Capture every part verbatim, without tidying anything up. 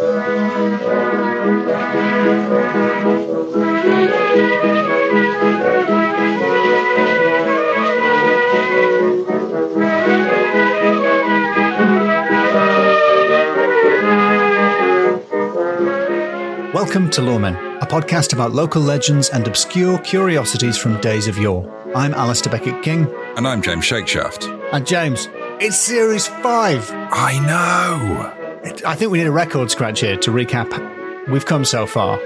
Welcome to Lawmen, a podcast about local legends and obscure curiosities from days of yore. I'm Alistair Beckett-King. And I'm James Shakeshaft. And James, it's Series five. I know. It, I think we need a record scratch here to recap. We've come so far.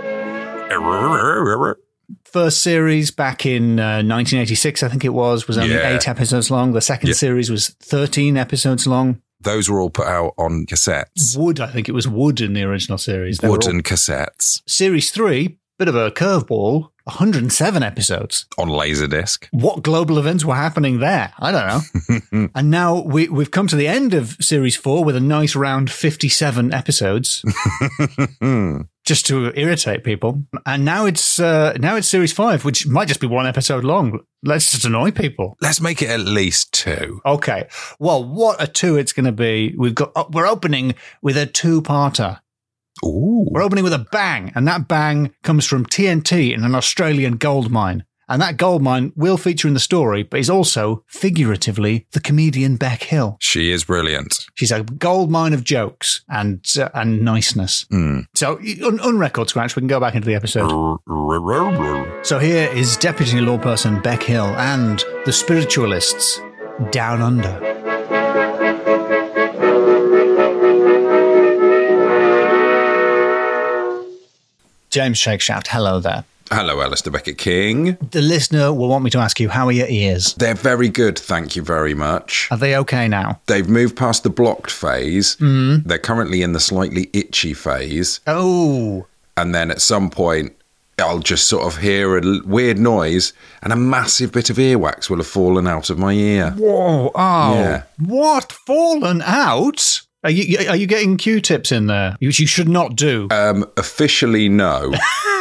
First series back in uh, nineteen eighty-six, I think it was, was only yeah. eight episodes long. The second yeah. series was thirteen episodes long. Those were all put out on cassettes. Wood, I think it was Wood in the original series. They Wood and cassettes. Series three, bit of a curveball, one hundred seven episodes. On Laserdisc. What global events were happening there? I don't know. And now we, we've come to the end of Series four with a nice round fifty-seven episodes. Just to irritate people. And now it's uh, now it's Series five, which might just be one episode long. Let's just annoy people. Let's make it at least two. Okay. Well, what a two it's going to be. We've got we're opening with a two-parter. Ooh. We're opening with a bang, and that bang comes from T N T in an Australian gold mine. And that gold mine will feature in the story, but is also, figuratively, the comedian Bec Hill. She is brilliant. She's a gold mine of jokes and uh, and niceness. Mm. So, on, on record scratch, we can go back into the episode. So here is Deputy Lawperson Bec Hill and the Spiritualists Down Under. James Shakeshaft, hello there. Hello, Alistair Beckett-King. The listener will want me to ask you, how are your ears? They're very good, thank you very much. Are they okay now? They've moved past the blocked phase. Mm. They're currently in the slightly itchy phase. Oh. And then at some point, I'll just sort of hear a l- weird noise and a massive bit of earwax will have fallen out of my ear. Whoa. Oh. Yeah. What? Fallen out? Are you are you getting Q-tips in there? Which you should not do. Um, officially, no.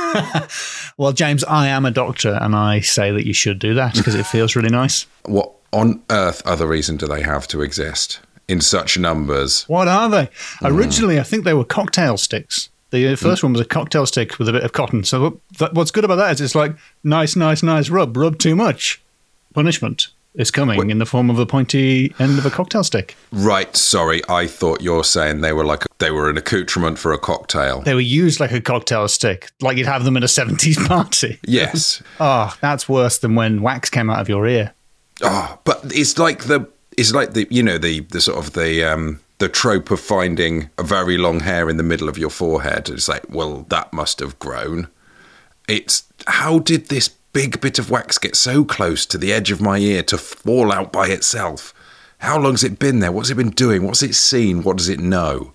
Well, James, I am a doctor, and I say that you should do that because it feels really nice. What on earth other reason do they have to exist in such numbers? What are they? Mm. Originally, I think they were cocktail sticks. The first mm. one was a cocktail stick with a bit of cotton. So th- what's good about that is it's like, nice, nice, nice, rub, rub too much. Punishment is coming Wait. in the form of a pointy end of a cocktail stick. Right, sorry. I thought you're saying they were like they were an accoutrement for a cocktail. They were used like a cocktail stick, like you'd have them at a seventies party. Yes. Oh, that's worse than when wax came out of your ear. Oh, but it's like the it's like the you know the the sort of the um the trope of finding a very long hair in the middle of your forehead. It's like, well, that must have grown. It's how did this big bit of wax get so close to the edge of my ear to fall out by itself? How long's it been there? What's it been doing? What's it seen? What does it know?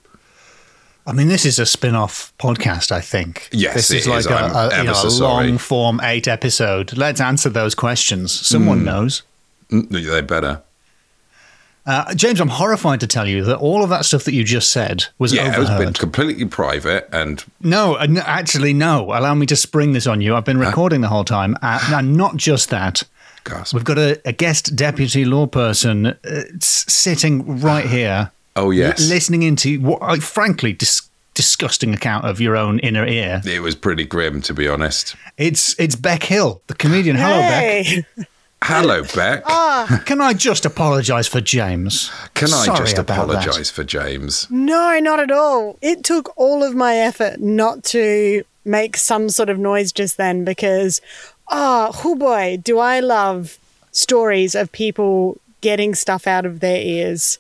I mean, this is a spin-off podcast, I think. Yes, this it is like is. a, I'm a, you know, so a sorry. long-form eight episode. Let's answer those questions. Someone mm. knows. Mm, they better. Uh, James, I'm horrified to tell you that all of that stuff that you just said was yeah, overheard. Yeah, it's been completely private and... No, uh, no, actually, no. Allow me to spring this on you. I've been recording huh? the whole time. Uh, and not just that. Gasp. We've got a, a guest deputy law person uh, sitting right here. Oh, yes. L- listening into, what, uh, frankly, dis- disgusting account of your own inner ear. It was pretty grim, to be honest. It's it's Bec Hill, the comedian. Hello, hey. Bec. Hello, Bec. Oh. Can I just apologise for James? Can I Sorry just about apologise that. for James? No, not at all. It took all of my effort not to make some sort of noise just then because, oh, oh boy, do I love stories of people getting stuff out of their ears.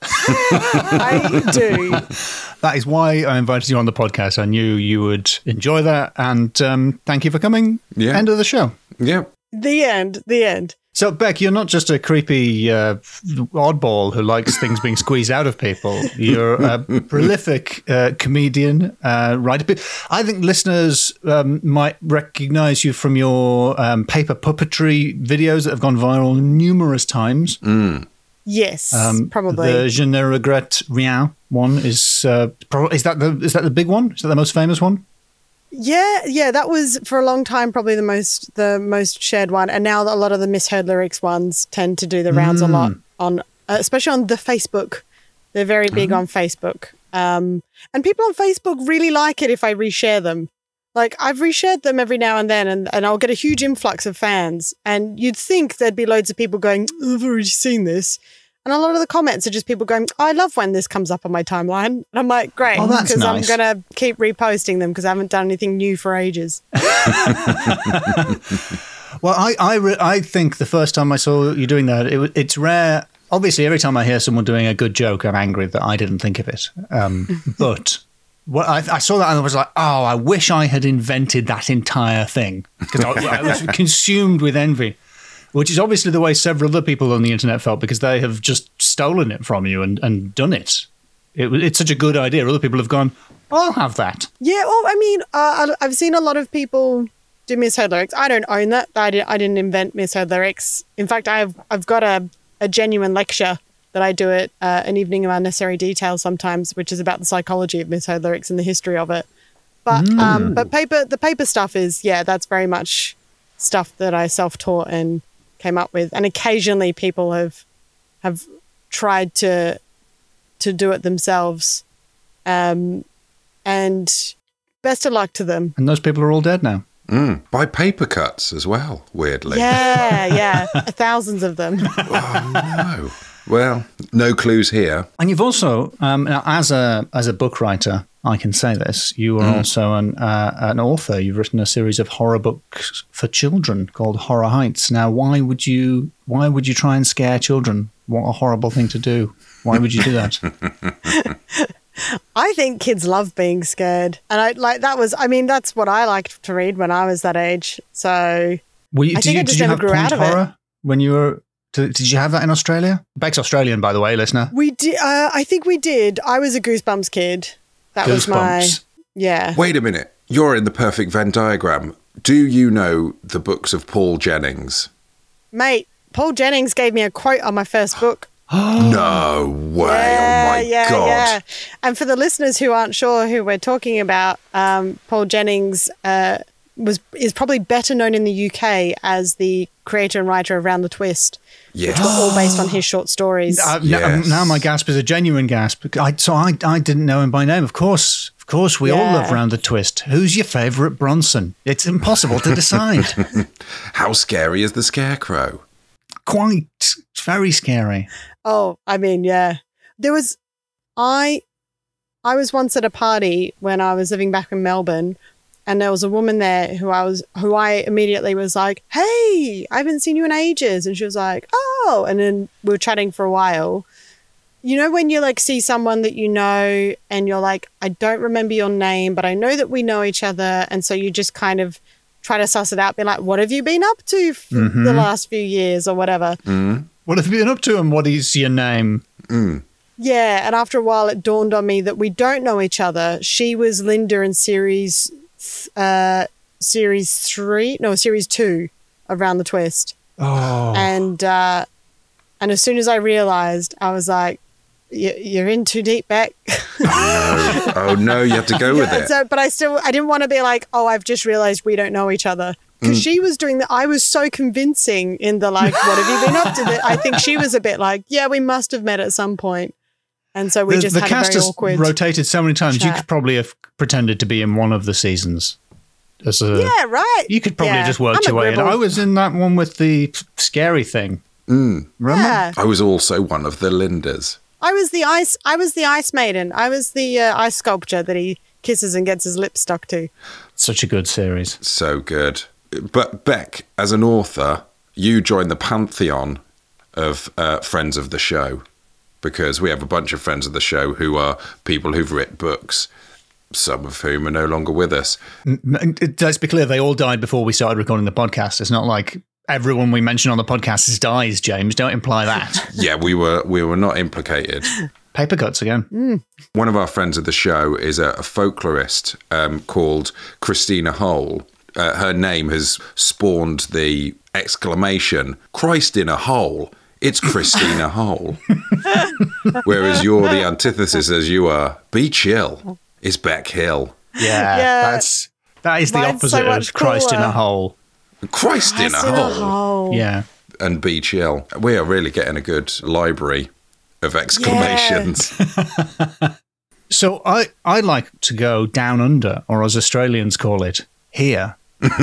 I do. That is why I invited you on the podcast. I knew you would enjoy that. And um, thank you for coming. Yeah. End of the show. Yeah. The end. The end. So, Bec, you're not just a creepy uh, oddball who likes things being squeezed out of people. You're a prolific uh, comedian, uh, writer. I think listeners um, might recognize you from your um, paper puppetry videos that have gone viral numerous times. Mm. Yes, um, probably. The Je ne regrette rien one is uh, pro- is that the is that the big one? Is that the most famous one? Yeah, yeah, that was for a long time probably the most the most shared one, and now a lot of the misheard lyrics ones tend to do the rounds mm. a lot on, uh, especially on the Facebook. They're very big mm. on Facebook. Um, and people on Facebook really like it if I reshare them. Like, I've reshared them every now and then, and, and I'll get a huge influx of fans. And you'd think there'd be loads of people going, oh, I've already seen this. And a lot of the comments are just people going, oh, I love when this comes up on my timeline. And I'm like, great, Oh, that's because nice. I'm going to keep reposting them because I haven't done anything new for ages. Well, I I, re- I think the first time I saw you doing that, it, wa- it's rare. Obviously, every time I hear someone doing a good joke, I'm angry that I didn't think of it. Um, but what I, I saw that and I was like, oh, I wish I had invented that entire thing. Because I, I was consumed with envy, which is obviously the way several other people on the internet felt because they have just stolen it from you and, and done it. it. was- It's such a good idea. Other people have gone, I'll have that. Yeah, well, I mean, uh, I- I've seen a lot of people do misheard lyrics. I don't own that. I, did, I didn't invent misheard lyrics. In fact, I've I've got a, a genuine lecture that I do at uh, an evening of unnecessary detail sometimes, which is about the psychology of misheard lyrics and the history of it. But um, but paper the paper stuff is, yeah, that's very much stuff that I self-taught and came up with. And occasionally people have have tried to to do it themselves. Um, and best of luck to them. And those people are all dead now. Mm. By paper cuts as well, weirdly. Yeah, yeah. Thousands of them. Oh, no. Well, no clues here. And you've also, um, now as a as a book writer, I can say this. You are also an uh, an author. You've written a series of horror books for children called Horror Heights. Now, why would you why would you try and scare children? What a horrible thing to do! Why would you do that? I think kids love being scared. And I like that was I mean, that's what I liked to read when I was that age. So Were you, I did think you, I just did you never have grew point out of it. horror when you were? Did, did you have that in Australia? Beck's Australian, by the way, listener. we did uh, I think we did. I was a Goosebumps kid. That was my Goosebumps. yeah. Wait a minute. You're in the perfect Venn diagram. Do you know the books of Paul Jennings? Mate, Paul Jennings gave me a quote on my first book. No way. Yeah, oh, my yeah, God. yeah. And for the listeners who aren't sure who we're talking about, um, Paul Jennings uh, was is probably better known in the U K as the creator and writer of Round the Twist, Yes. all based on his short stories. Uh, n- Yes. Now my gasp is a genuine gasp. I, so I, I didn't know him by name. Of course, of course, we all Yeah. love Round the Twist. Who's your favourite Bronson? It's impossible to decide. How scary is the Scarecrow? Quite, it's very scary. Oh, I mean, yeah. There was, I, I was once at a party when I was living back in Melbourne, and there was a woman there who I was, who I immediately was like, "Hey, I haven't seen you in ages," and she was like, "Oh," and then we were chatting for a while. You know, when you like see someone that you know, and you're like, "I don't remember your name, but I know that we know each other," and so you just kind of try to suss it out, be like, "What have you been up to for the last few years, or whatever?" What have you been up to and what is your name? Yeah, and after a while, it dawned on me that we don't know each other. She was Linda in series, uh, series three, no, series two of Round the Twist, Oh, and uh, and as soon as I realised, I was like, "Y- "You're in too deep, Beck." Oh, no, you have to go with And it. so, but I still, I didn't want to be like, "Oh, I've just realised we don't know each other." Because she was doing that. I was so convincing in the like, "What have you been up to?" That I think she was a bit like, "Yeah, we must have met at some point." And so we the, just the had cast a very has awkward. rotated so many times. You chat. could probably have pretended to be in one of the seasons. As a, Yeah, right. You could probably Yeah, just work I'm your way in. agreeable. I was in that one with the scary thing. Remember? Yeah. I was also one of the Lindas. I was the ice. I was the ice maiden. I was the uh, ice sculpture that he kisses and gets his lips stuck to. Such a good series. So good. But Beck, as an author, you joined the pantheon of uh, friends of the show, because we have a bunch of friends of the show who are people who've written books, some of whom are no longer with us. M- Let's be clear, they all died before we started recording the podcast. It's not like everyone we mention on the podcast is dies, James. Don't imply that. Yeah, we were we were not implicated. Paper cuts again. One of our friends of the show is a, a folklorist um, called Christina Hole. Uh, her name has spawned the exclamation, "Christ in a hole, it's Christina Hole." Whereas you're the antithesis, as you are, "Be chill, it's Beck Hill." Yeah, Yeah. that's that is the Mine's so opposite much of Christ in cooler. a hole. Christ in a Christ in hole. a hole. Yeah. And "Be chill." We are really getting a good library of exclamations. So I, I like to go down under, or as Australians call it, here,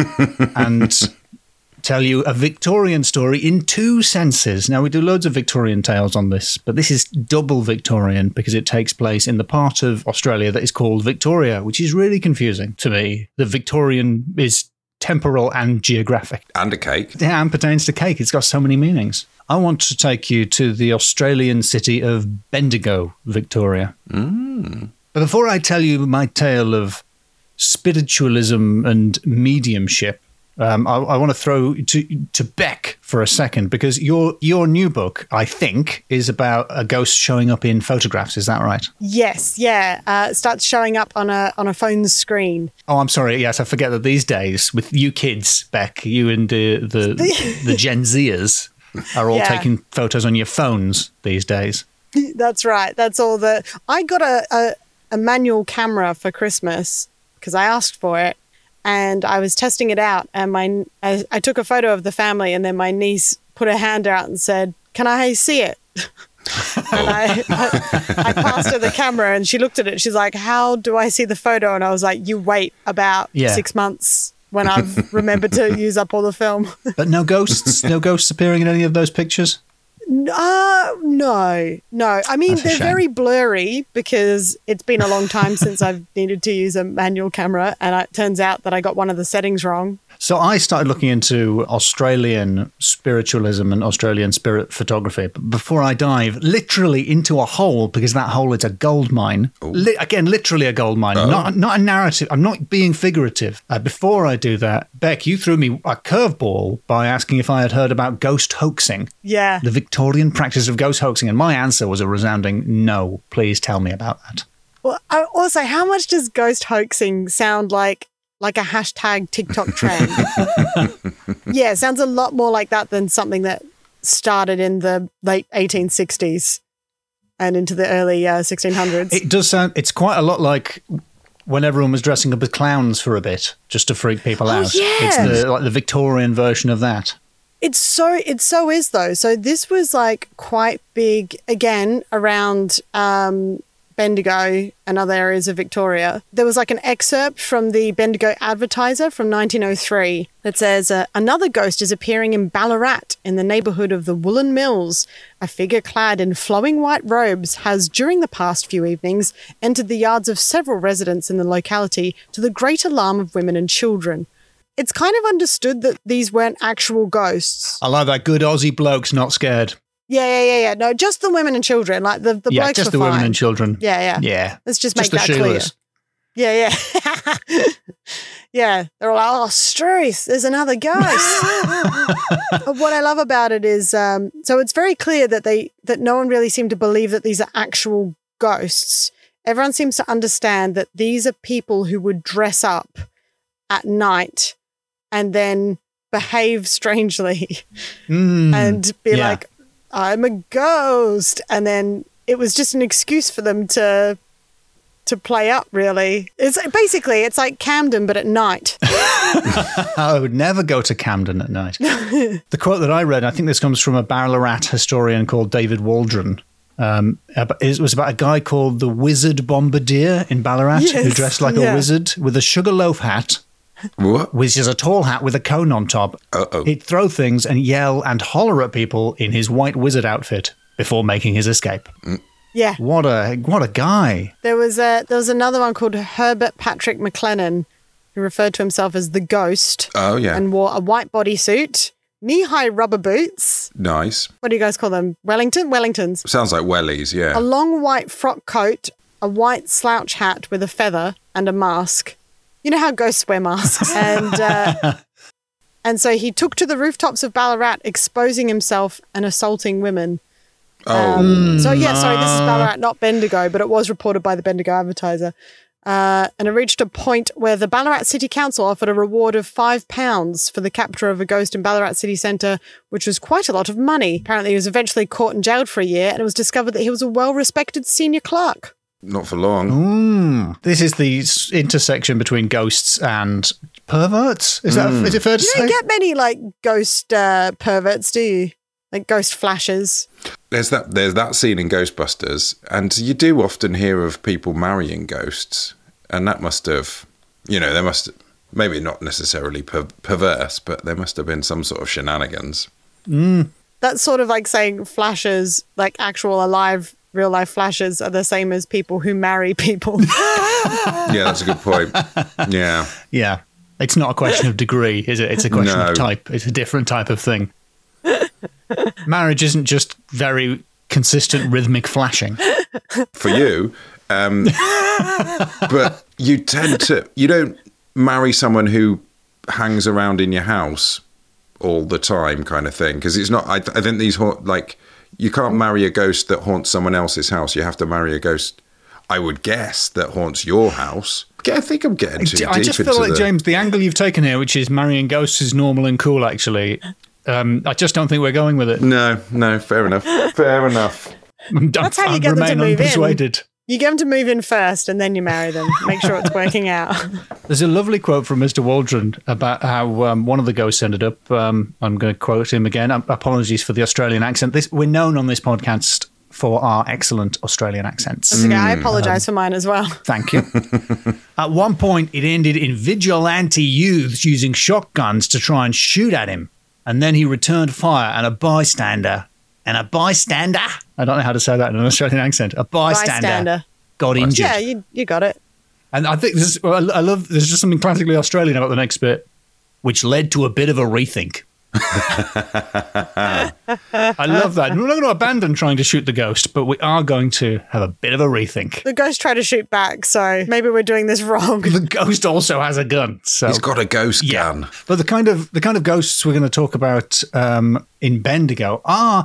and tell you a Victorian story in two senses. Now, we do loads of Victorian tales on this, but this is double Victorian because it takes place in the part of Australia that is called Victoria, which is really confusing to me. The Victorian is temporal and geographic. And a cake. Yeah, and pertains to cake. It's got so many meanings. I want to take you to the Australian city of Bendigo, Victoria. Mm. But before I tell you my tale of spiritualism and mediumship, um, I, I want to throw to to Beck for a second, because your your new book, I think, is about a ghost showing up in photographs. Is that right? Yes, yeah. Uh, it starts showing up on a on a phone screen. Oh, I'm sorry. Yes, I forget that these days, with you kids, Beck, you and uh, the the Gen Zers are all Yeah. taking photos on your phones these days. That's right. That's all the. I got a, a, a manual camera for Christmas because I asked for it, and I was testing it out. And my I, I took a photo of the family, and then my niece put her hand out and said, "Can I see it?" And I, I I passed her the camera, and she looked at it. She's like, "How do I see the photo?" And I was like, "You wait about Yeah. six months when I've remembered to use up all the film." But no ghosts, no ghosts appearing in any of those pictures? Uh, no, no. I mean, That's a they're shame. very blurry because it's been a long time since I've needed to use a manual camera, and it turns out that I got one of the settings wrong. So I started looking into Australian spiritualism and Australian spirit photography. But before I dive literally into a hole, because that hole is a gold mine. Li- again, literally a gold mine, not not a narrative. I'm not being figurative. Uh, before I do that, Beck, you threw me a curveball by asking if I had heard about ghost hoaxing, Yeah. the Victorian practice of ghost hoaxing, and my answer was a resounding no. Please tell me about that. Well, I, also, how much does ghost hoaxing sound like? Like a hashtag TikTok trend? Yeah, it sounds a lot more like that than something that started in the late eighteen sixties and into the early uh, sixteen hundreds. It does sound, it's quite a lot like when everyone was dressing up as clowns for a bit, just to freak people Oh, out. yeah. It's the, like the Victorian version of that. It's so it so is though. So this was like quite big again around um, Bendigo and other areas of Victoria. There was like an excerpt from the Bendigo Advertiser from nineteen oh three that says uh, another ghost is appearing in Ballarat in the neighbourhood of the Woolen Mills. A figure clad in flowing white robes has during the past few evenings entered the yards of several residents in the locality to the great alarm of women and children. It's kind of understood that these weren't actual ghosts. I like that. Good Aussie blokes not scared. Yeah, yeah, yeah, yeah. No, just the women and children. Like the, the yeah, blokes just were the women fine. and children. Yeah, yeah. Yeah. Let's just Just make the that clear. Sheilas. Yeah, yeah. Yeah. They're all like, oh, Struth, there's another ghost. But what I love about it is, um, so it's very clear that they that no one really seemed to believe that these are actual ghosts. Everyone seems to understand that these are people who would dress up at night and then behave strangely Mm, and be yeah. like, I'm a ghost. And then it was just an excuse for them to to play up, really. It's basically, it's like Camden, but at night. I would never go to Camden at night. The quote that I read, I think this comes from a Ballarat historian called David Waldron. Um, it was about a guy called the Wizard Bombardier in Ballarat, who Yes, dressed like yeah. a wizard with a sugarloaf hat, What? which is a tall hat with a cone on top. Uh-oh. He'd throw things and yell and holler at people in his white wizard outfit before making his escape. Yeah. What a what a guy. There was a, there was another one called Herbert Patrick McLennan, who referred to himself as the Ghost Oh, yeah. and wore a white bodysuit, knee-high rubber boots. Nice. What do you guys call them? Wellington? Wellingtons. Sounds like wellies, yeah. A long white frock coat, a white slouch hat with a feather, and a mask. You know how ghosts wear masks. and uh, and so he took to the rooftops of Ballarat, exposing himself and assaulting women. Oh, Um, so yeah, sorry, this is Ballarat, not Bendigo, but it was reported by the Bendigo Advertiser. Uh, and it reached a point where the Ballarat City Council offered a reward of five pounds for the capture of a ghost in Ballarat City Centre, which was quite a lot of money. Apparently, he was eventually caught and jailed for a year, and it was discovered that he was a well-respected senior clerk. not for long. Mm. This is the s- intersection between ghosts and perverts. Is that is it fair to You say? don't get many like ghost uh, perverts, do you? like ghost flashes. There's that there's that scene in Ghostbusters, and you do often hear of people marrying ghosts, and that must have, you know, there must maybe not necessarily per- perverse, but there must have been some sort of shenanigans. Mm. That's sort of like saying flashes, like actual alive, real life flashes, are the same as people who marry people. Yeah, that's a good point. Yeah, Yeah. It's not a question of degree, is it? It's a question No. of type. It's a different type of thing. Marriage isn't just very consistent rhythmic flashing. for you, um, but you tend to you don't marry someone who hangs around in your house all the time, kind of thing, because it's not. I, I think these haunt, like you can't marry a ghost that haunts someone else's house. You have to marry a ghost, I would guess, that haunts your house. I think I'm getting too I deep just into feel like, the... James, the angle you've taken here, which is marrying ghosts, is normal and cool, actually. Um, I just don't think we're going with it. No, no, fair enough. Fair enough. I'm, That's how you I get them to remain move in. unpersuaded. You get them to move in first and then you marry them. Make sure it's working out. There's a lovely quote from Mister Waldron about how um, one of the ghosts ended up. Um, I'm going to quote him again. Um, apologies for the Australian accent. This, we're known on this podcast for our excellent Australian accents. That's okay. I apologise for mine as well. Thank you. At one point, it ended in vigilante youths using shotguns to try and shoot at him. And then he returned fire and a bystander, and a bystander, I don't know how to say that in an Australian accent, a bystander, Bystander. got injured. Yeah, you you got it. And I think this is, I I love, there's just something classically Australian about the next bit, which led to a bit of a rethink. I love that. We're not going to abandon trying to shoot the ghost, but we are going to have a bit of a rethink. The ghost tried to shoot back, so maybe we're doing this wrong. The ghost also has a gun, so He's got a ghost yeah. gun. But the kind of the kind of ghosts we're going to talk about um, in Bendigo are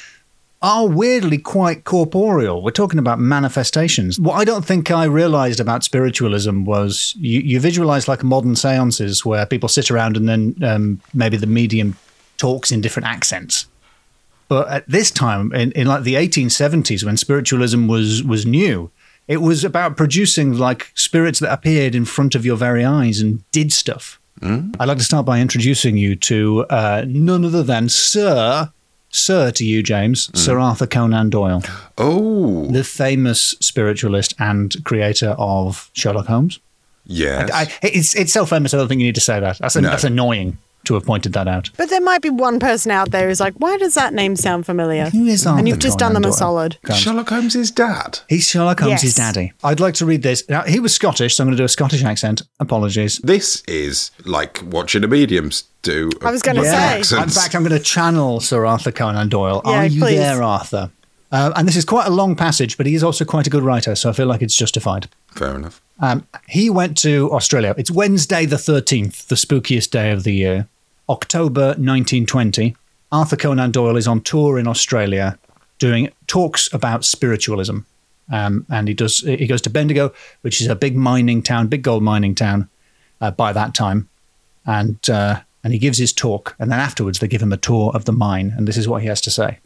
are weirdly quite corporeal. We're talking about manifestations. What I don't think I realized about spiritualism was you, you visualize like modern seances where people sit around and then um, maybe the medium talks in different accents. But at this time, in, in like the eighteen seventies, when spiritualism was was new, it was about producing like spirits that appeared in front of your very eyes and did stuff. Mm. I'd like to start by introducing you to uh, none other than Sir... Sir to you, James, mm. Sir Arthur Conan Doyle. Oh. The famous spiritualist and creator of Sherlock Holmes. Yes. I, it's, it's self-famous, I don't think you need to say that. That's, No. that's annoying to have pointed that out. But there might be one person out there who's like, why does that name sound familiar? Who is Arthur And you've just done Conan them a Doyle? solid. Sherlock Holmes' dad. He's Sherlock Holmes' Yes. daddy. I'd like to read this. Now, he was Scottish, so I'm going to do a Scottish accent. Apologies. This is like watching a medium do. I was gonna with say. In accents. fact, I'm going to channel Sir Arthur Conan Doyle. Yeah, Are you please. there, Arthur? Uh, and this is quite a long passage, but he is also quite a good writer, so I feel like it's justified. Fair enough. Um, he went to Australia. It's Wednesday the thirteenth, the spookiest day of the year. October nineteen twenty. Arthur Conan Doyle is on tour in Australia doing talks about spiritualism. Um, and he does. He goes to Bendigo, which is a big mining town, big gold mining town uh, by that time. And uh, and he gives his talk. And then afterwards, they give him a tour of the mine. And this is what he has to say.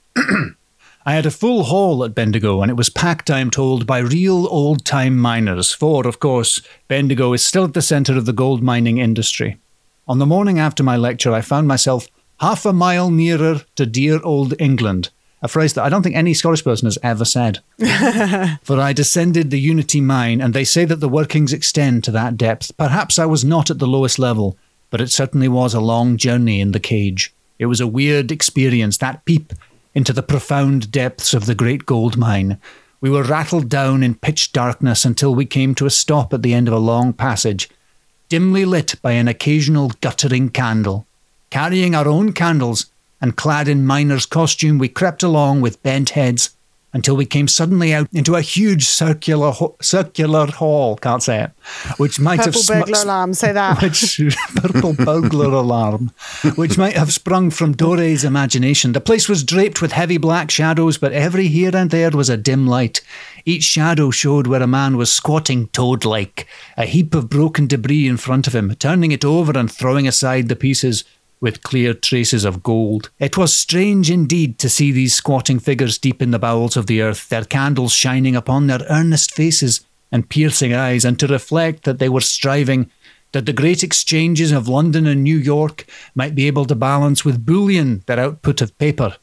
I had a full hall at Bendigo, and it was packed, I am told, by real old-time miners. For, of course, Bendigo is still at the centre of the gold mining industry. On the morning after my lecture, I found myself half a mile nearer to dear old England, a phrase that I don't think any Scottish person has ever said. For I descended the Unity mine, and they say that the workings extend to that depth. Perhaps I was not at the lowest level, but it certainly was a long journey in the cage. It was a weird experience, that peep into the profound depths of the great gold mine. We were rattled down in pitch darkness until we came to a stop at the end of a long passage, dimly lit by an occasional guttering candle. Carrying our own candles and clad in miner's costume, we crept along with bent heads until we came suddenly out into a huge circular ho- circular hall, can't say it, which might Purple have sm- burglar alarm, say that. which purple burglar alarm, which might have sprung from Dore's imagination. The place was draped with heavy black shadows, but every here and there was a dim light. Each shadow showed where a man was squatting toad-like, a heap of broken debris in front of him, turning it over and throwing aside the pieces with clear traces of gold. It was strange indeed to see these squatting figures deep in the bowels of the earth, their candles shining upon their earnest faces and piercing eyes, and to reflect that they were striving that the great exchanges of London and New York might be able to balance with bullion their output of paper,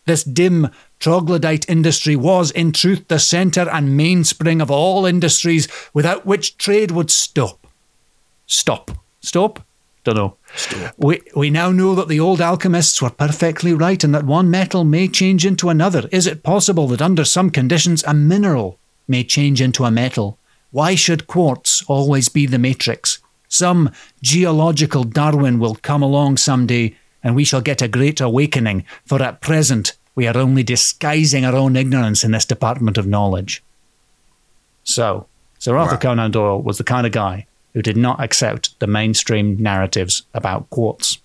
This dim troglodyte industry was, in truth, the centre and mainspring of all industries, without which trade would stop. Stop. Stop? Don't know. Stop. We, we now know that the old alchemists were perfectly right and that one metal may change into another. Is it possible that under some conditions a mineral may change into a metal? Why should quartz always be the matrix? Some geological Darwin will come along someday and we shall get a great awakening, for at present we are only disguising our own ignorance in this department of knowledge. So, Sir Arthur Wow. Conan Doyle was the kind of guy who did not accept the mainstream narratives about quartz.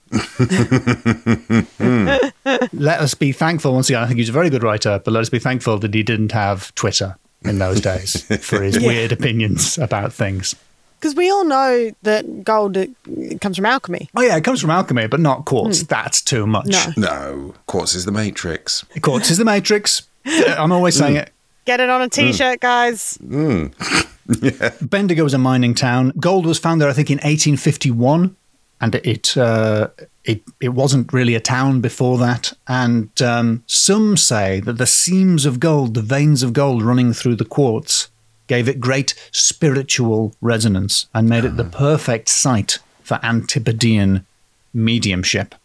Let us be thankful, once again, I think he's a very good writer, but let us be thankful that he didn't have Twitter in those days for his Yeah. weird opinions about things. Because we all know that gold uh, comes from alchemy. Oh yeah, it comes from alchemy, but not quartz. That's too much. No. No, quartz is the matrix. Quartz is the matrix. I'm always saying it. Get it on a t-shirt, guys. Bendigo was a mining town. Gold was found there, I think, in eighteen fifty-one, and it uh, it it wasn't really a town before that. And um, some say that the seams of gold, the veins of gold running through the quartz, gave it great spiritual resonance and made it the perfect site for Antipodean mediumship.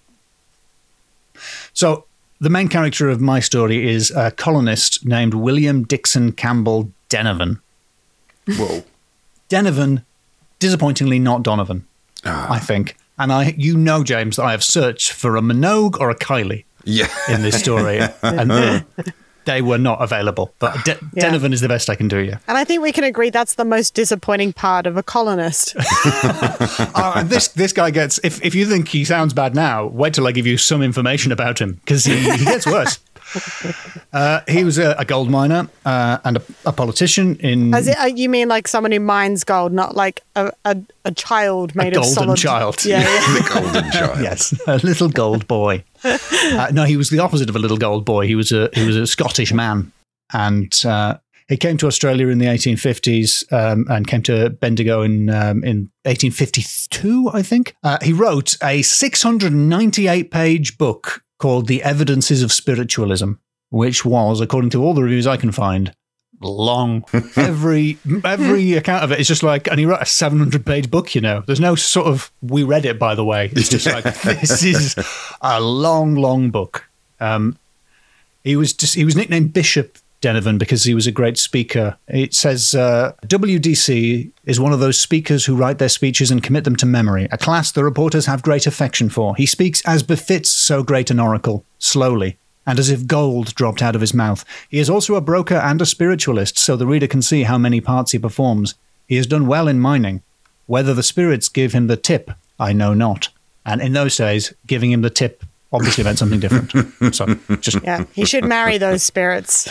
So the main character of my story is a colonist named William Dixon Campbell Denevan. Whoa. Denevan, disappointingly not Donovan, Ah. I think. And I, you know, James, that I have searched for a Minogue or a Kylie Yeah. in this story, and they were not available. But De- Yeah. Denevan is the best I can do you. And I think we can agree that's the most disappointing part of a colonist. Uh, and this this guy gets, if, if you think he sounds bad now, wait till I give you some information about him, because he, he gets worse. Uh, he was a, a gold miner uh, and a, a politician in As it, uh, you mean like someone who mines gold, not like a, a, a child made of golden solid... child. Yeah, yeah. The golden child. Yes, a little gold boy. Uh, no, he was the opposite of a little gold boy. He was a he was a Scottish man, and uh, he came to Australia in the eighteen fifties um, and came to Bendigo in um, in eighteen fifty-two, I think. Uh, he wrote a six hundred ninety-eight page book called The Evidences of Spiritualism, which was, according to all the reviews I can find, long. Every every account of it is just like, and he wrote a seven hundred page book, you know. There's no sort of, we read it, by the way. It's just like, this is a long, long book. Um, he was just, he was nicknamed Bishop Denevan because he was a great speaker. It says, uh, W D C is one of those speakers who write their speeches and commit them to memory, a class the reporters have great affection for. He speaks as befits so great an oracle, slowly, and as if gold dropped out of his mouth. He is also a broker and a spiritualist, so the reader can see how many parts he performs. He has done well in mining. Whether the spirits give him the tip, I know not. And in those days, giving him the tip obviously meant something different. So just Yeah, he should marry those spirits.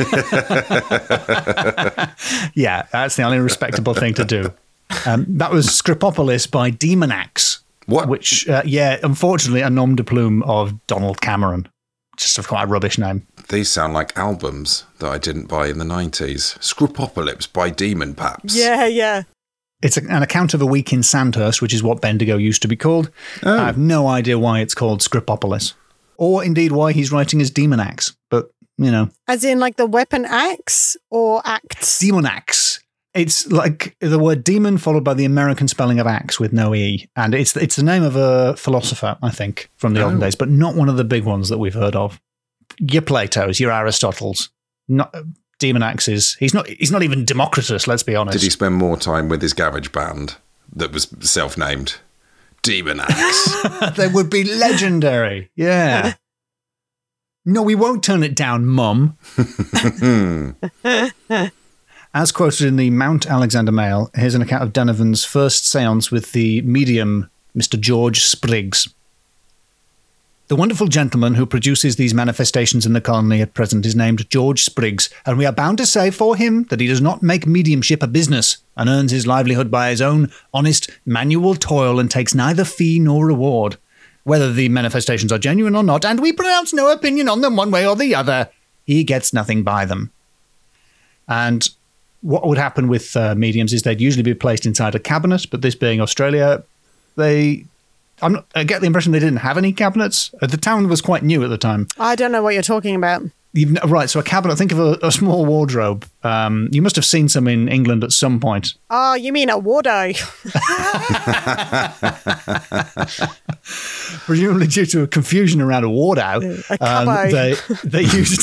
yeah, that's the only respectable thing to do. Um, that was Scripopolis by Demonax. What? Which, uh, yeah, unfortunately, a nom de plume of Donald Cameron. Just a quite a rubbish name. These sound like albums that I didn't buy in the nineties. Scropopolis by Demon Paps. Yeah, yeah. It's a, an account of a week in Sandhurst, which is what Bendigo used to be called. Oh. I have no idea why it's called Scripopolis, or indeed why he's writing as Demonax. But, you know, As in like the weapon axe or acts? Demonax. It's like the word demon followed by the American spelling of axe with no E. And it's it's the name of a philosopher, I think, from the Oh. olden days, but not one of the big ones that we've heard of. Your Plato's, your Aristotle's. Not Demonax is he's not he's not even Democritus, let's be honest. Did he spend more time with his garage band that was self-named Demon Axe? They would be legendary. Yeah. No, we won't turn it down, Mum. As quoted in the Mount Alexander Mail, here's an account of Denovan's first séance with the medium, Mister George Spriggs. The wonderful gentleman who produces these manifestations in the colony at present is named George Spriggs, and we are bound to say for him that he does not make mediumship a business and earns his livelihood by his own honest manual toil and takes neither fee nor reward. Whether the manifestations are genuine or not, and we pronounce no opinion on them one way or the other, he gets nothing by them. And what would happen with uh, mediums is they'd usually be placed inside a cabinet, but this being Australia, they I'm not, I get the impression they didn't have any cabinets. Uh, The town was quite new at the time. I don't know what you're talking about. You've, n- right, so a cabinet, think of a, a small wardrobe. Um, you must have seen some in England at some point. Oh, you mean a Wardo? Presumably due to a confusion around a wardow, A cupboard. they they used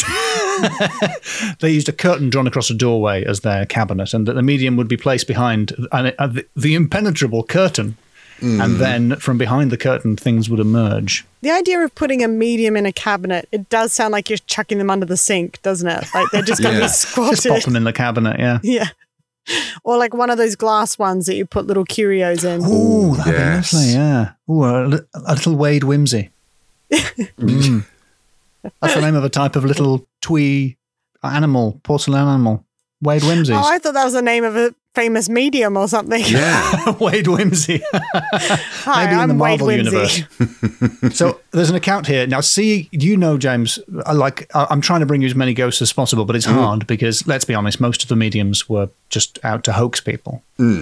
they used a curtain drawn across a doorway as their cabinet, and that the medium would be placed behind and it, uh, the, the impenetrable curtain, and then from behind the curtain things would emerge. The idea of putting a medium in a cabinet, it does sound like you're chucking them under the sink, doesn't it? Like they're just going to Yeah. be Just squatted. pop them in the cabinet, yeah. Yeah. Or like one of those glass ones that you put little curios in. Ooh, that'd Yes. be lovely, yeah. Ooh, a, li- a little Wade Whimsy. Mm. That's the name of a type of little twee animal, porcelain animal. Wade Whimsies. Oh, I thought that was the name of a famous medium or something. Yeah. Wade Whimsy. Hi, Maybe in I'm the Wade Marvel Whimsy. universe. So there's an account here. Now, see, you know, James, I like, I- I'm trying to bring you as many ghosts as possible, but it's hard because, let's be honest, most of the mediums were just out to hoax people.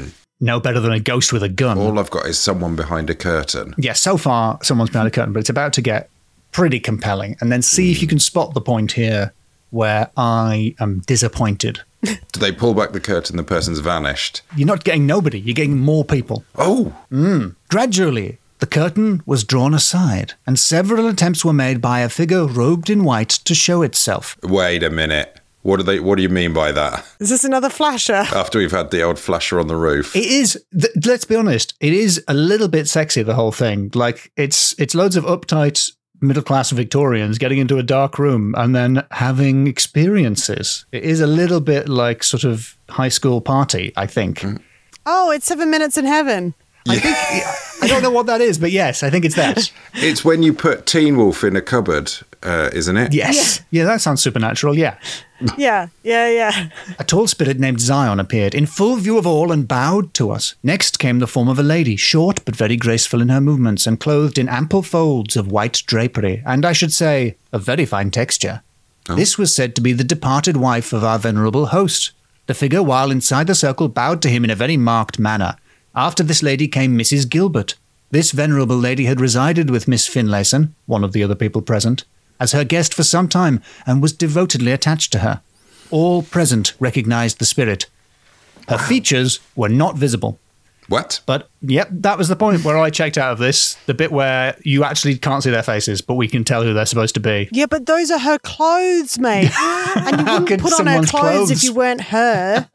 No better than a ghost with a gun. All I've got is someone behind a curtain. Yeah, so far, someone's behind a curtain, but it's about to get pretty compelling. And then see if you can spot the point here where I am disappointed. Do they pull back the curtain? The person's vanished. You're not getting nobody, you're getting more people. Oh, Gradually, the curtain was drawn aside, and several attempts were made by a figure robed in white to show itself. wait a minute. What do they? What do you mean by that? Is this another flasher? After we've had the old flasher on the roof. It is, th- let's be honest, it is a little bit sexy, the whole thing. Like, it's it's loads of uptight middle-class Victorians getting into a dark room and then having experiences. It is a little bit like sort of high school party, I think. Oh, it's Seven Minutes in Heaven. I think, I don't know what that is, but yes, I think it's that. It's when you put Teen Wolf in a cupboard, uh, isn't it? Yes. Yeah, that sounds supernatural, yeah. Yeah, yeah, yeah. A tall spirit named Zion appeared, in full view of all, and bowed to us. Next came the form of a lady, short but very graceful in her movements, and clothed in ample folds of white drapery, and I should say, of very fine texture. This was said to be the departed wife of our venerable host. The figure, while inside the circle, bowed to him in a very marked manner. After this lady came Missus Gilbert. This venerable lady had resided with Miss Finlayson, one of the other people present, as her guest for some time, and was devotedly attached to her. All present recognized the spirit. Her features were not visible. What? But, yep, that was the point where I checked out of this. The bit where you actually can't see their faces, but we can tell who they're supposed to be. Yeah, but those are her clothes, mate. And you wouldn't could put on her someone's clothes, clothes? if you weren't her.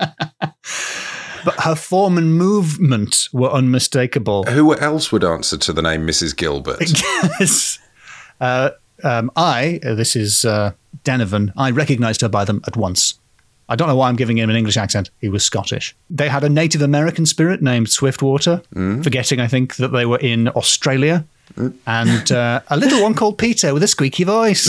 But her form and movement were unmistakable. Who else would answer to the name Missus Gilbert? Yes. Uh, um, I, uh, this is uh, Denovan, I recognised her by them at once. I don't know why I'm giving him an English accent. He was Scottish. They had a Native American spirit named Swiftwater, forgetting, I think, that they were in Australia. And uh, a little one called Peter with a squeaky voice,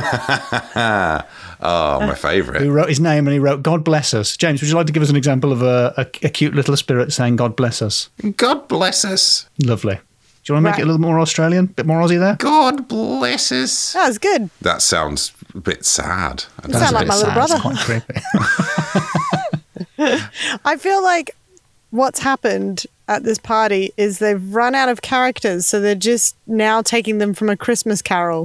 Oh, my favourite. who wrote his name and he wrote, God bless us. James, would you like to give us an example of a, a, a cute little spirit saying, God bless us? God bless us. Lovely. Do you want to make Right. it a little more Australian? bit more Aussie there? God bless us. That was good. That sounds a bit sad. I You don't sound know. like my little It's brother. quite creepy. I feel like what's happened at this party is they've run out of characters, so they're just now taking them from A Christmas Carol.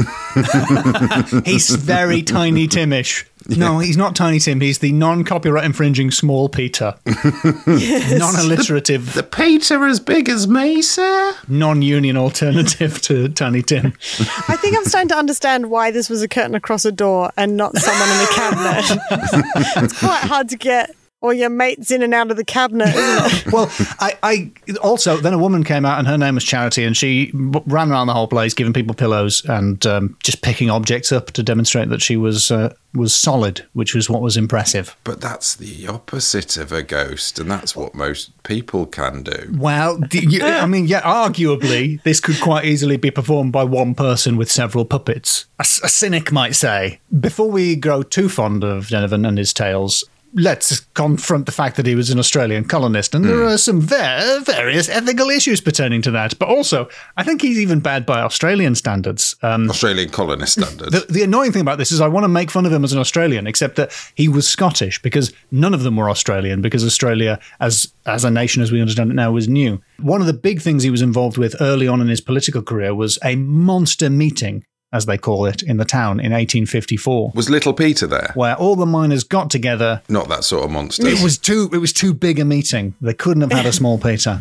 He's very Tiny Timish. No, he's not Tiny Tim. He's the non-copyright infringing Small Peter. Non-alliterative, The Peter as big as me, sir? non-union alternative to Tiny Tim. I think I'm starting to understand why this was a curtain across a door and not someone in the cabinet. It's quite hard to get all your mates in and out of the cabinet, isn't it? Well, I, I also, then a woman came out and her name was Charity, and she w- ran around the whole place giving people pillows and um, just picking objects up to demonstrate that she was uh, was solid, which was what was impressive. But that's the opposite of a ghost, and that's what most people can do. Well, d- you, I mean, yeah, arguably, this could quite easily be performed by one person with several puppets. A, s- a cynic might say. Before we grow too fond of Denovan and his tales, let's confront the fact that he was an Australian colonist, and mm. there are some ver- various ethical issues pertaining to that. But also, I think he's even bad by Australian standards. Um, Australian colonist standards. The, the annoying thing about this is I want to make fun of him as an Australian, except that he was Scottish, because none of them were Australian, because Australia, as as a nation as we understand it now, was new. One of the big things he was involved with early on in his political career was a monster meeting, as they call it, in the town in eighteen fifty-four. Was Little Peter there? Where all the miners got together. Not that sort of monster. It was too It was too big a meeting. They couldn't have had a small Peter.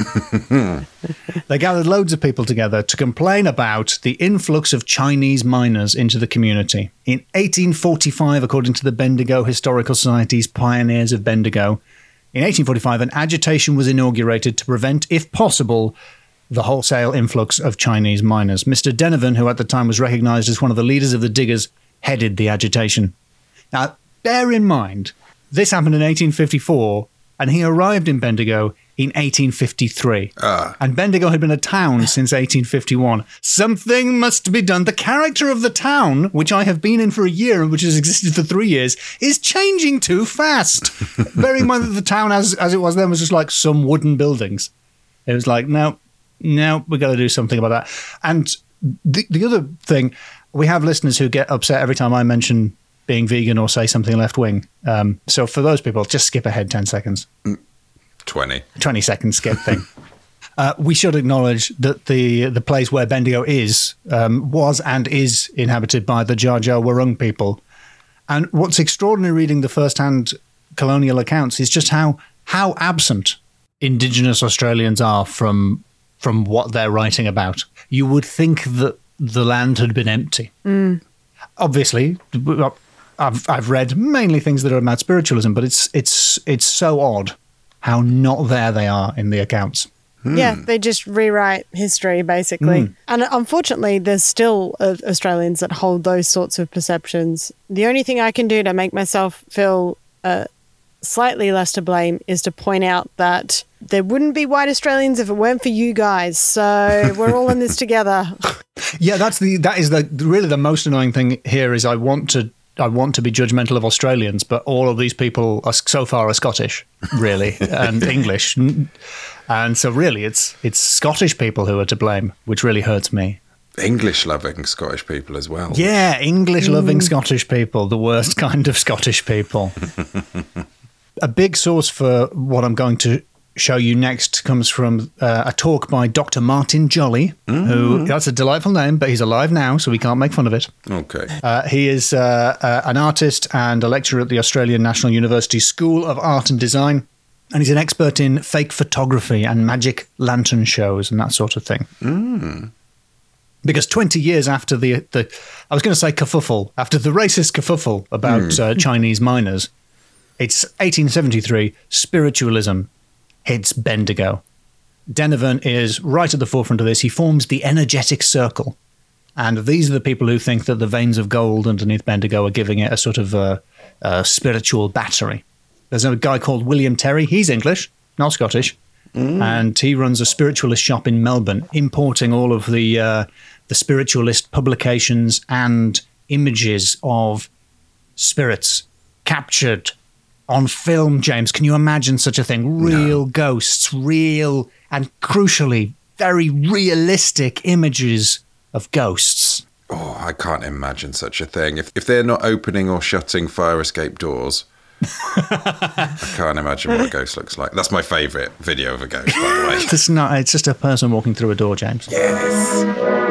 They gathered loads of people together to complain about the influx of Chinese miners into the community. In eighteen forty-five, according to the Bendigo Historical Society's Pioneers of Bendigo, in eighteen forty-five, an agitation was inaugurated to prevent, if possible, the wholesale influx of Chinese miners. Mister Denevan, who at the time was recognised as one of the leaders of the diggers, headed the agitation. Now, bear in mind, this happened in eighteen fifty-four, and he arrived in Bendigo in eighteen fifty-three. Ah. And Bendigo had been a town since eighteen fifty-one. Something must be done. The character of the town, which I have been in for a year and which has existed for three years, is changing too fast. Bearing in mind that the town, as, as it was then, was just like some wooden buildings. It was like, no... No, we've got to do something about that. And the the other thing, we have listeners who get upset every time I mention being vegan or say something left-wing. Um, so for those people, just skip ahead ten seconds. twenty. twenty second skip thing. uh, we should acknowledge that the the place where Bendigo is, um, was and is inhabited by the Dja Dja Wurrung people. And what's extraordinary reading the first-hand colonial accounts is just how how absent Indigenous Australians are from... from what they're writing about. You would think that the land had been empty. Mm. Obviously, I've I've read mainly things that are about spiritualism, but it's it's it's so odd how not there they are in the accounts. Mm. Yeah, they just rewrite history, basically. Mm. And unfortunately, there's still uh, Australians that hold those sorts of perceptions. The only thing I can do to make myself feel uh, slightly less to blame is to point out that there wouldn't be white Australians if it weren't for you guys. So we're all in this together. Yeah, that's the that is the really the most annoying thing here is I want to I want to be judgmental of Australians, but all of these people are so far are Scottish, really, and English, and so really it's it's Scottish people who are to blame, which really hurts me. English-loving Scottish people as well. Yeah, English-loving mm. Scottish people, the worst kind of Scottish people. A big source for what I'm going to show you next comes from uh, a talk by Doctor Martin Jolly, mm. who, that's a delightful name, but he's alive now, so we can't make fun of it. Okay. Uh, he is uh, uh, an artist and a lecturer at the Australian National University School of Art and Design, and he's an expert in fake photography and magic lantern shows and that sort of thing. Mm. Because twenty years after the, the I was going to say kerfuffle, after the racist kerfuffle about mm. uh, Chinese miners, it's eighteen seventy-three, spiritualism hits Bendigo. Denevan is right at the forefront of this. He forms the Energetic Circle. And these are the people who think that the veins of gold underneath Bendigo are giving it a sort of uh, uh, spiritual battery. There's a guy called William Terry. He's English, not Scottish. Mm. And he runs a spiritualist shop in Melbourne, importing all of the, uh, the spiritualist publications and images of spirits captured on film, James. Can you imagine such a thing? Real no. ghosts, real and crucially, very realistic images of ghosts. Oh, I can't imagine such a thing. If if they're not opening or shutting fire escape doors, I can't imagine what a ghost looks like. That's my favourite video of a ghost, by the way. It's not. It's just a person walking through a door, James. Yes.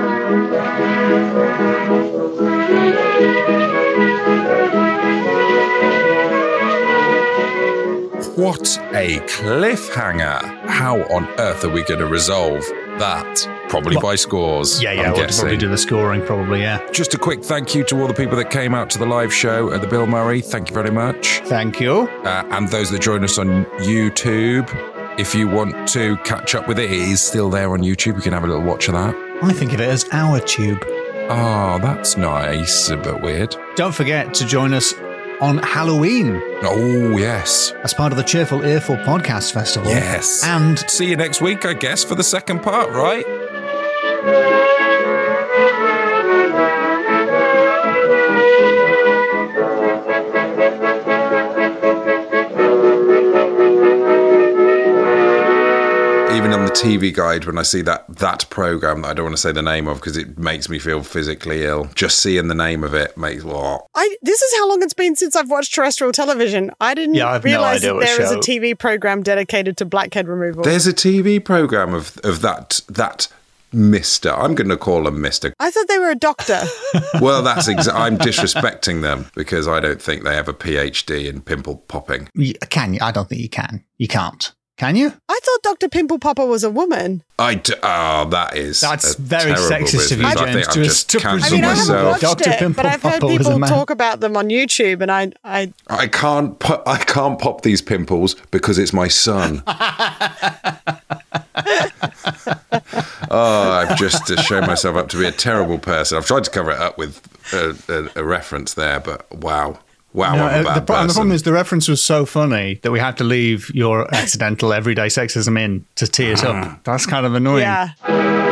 What a cliffhanger. How on earth are we going to resolve that? Probably well, by scores. Yeah, yeah, we'll probably do the scoring, probably, yeah. Just a quick thank you to all the people that came out to the live show at the Bill Murray. Thank you very much. Thank you. Uh, and those that join us on YouTube, if you want to catch up with it, it is still there on YouTube. You can have a little watch of that. I think of it as our tube. Oh, that's nice, but weird. Don't forget to join us on Halloween. Oh, yes. As part of the Cheerful Earful Podcast Festival. Yes. And see you next week, I guess, for the second part, right? even on the T V guide, when I see that that program that I don't want to say the name of because it makes me feel physically ill, just seeing the name of it makes what? I this is how long it's been since I've watched terrestrial television. I didn't Yeah, I have no realize idea that what there is show. a T V program dedicated to blackhead removal. There's a T V program of of that that Mister. I'm going to call him Mister I thought they were a doctor. Well, that's exa- I'm disrespecting them because I don't think they have a P H D in pimple popping. You- Can you? I don't think you can. You can't. Can you? I thought Doctor Pimple Popper was a woman. I d- oh, that is That's a very terrible sexist of you, business. I James, think to- I've just to I cancelled mean, I presume haven't myself. watched Doctor it, Pimple but I've heard Popper was a people man. talk about them on YouTube, and I, I, I can't put, I can't pop these pimples because it's my son. Oh, I've just uh, shown myself up to be a terrible person. I've tried to cover it up with a, a, a reference there, but wow. Wow, No, I'm a uh, bad the, pro- person. the problem is the reference was so funny that we had to leave your accidental everyday sexism in to tee it up. That's kind of annoying. yeah.